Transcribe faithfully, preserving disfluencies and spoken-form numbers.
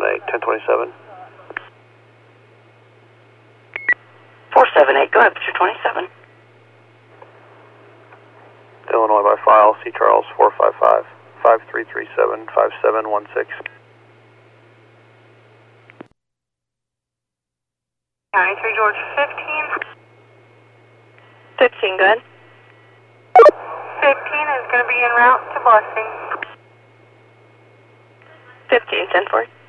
eight, ten twenty-seven. four seven eight, go ahead, Picture twenty-seven. Illinois by file, C. Charles, four five five, five three three seven, five seven one six. County three, George, fifteen. fifteen, go ahead. fifteen is going to be en route to Blessing. fifteen, ten four.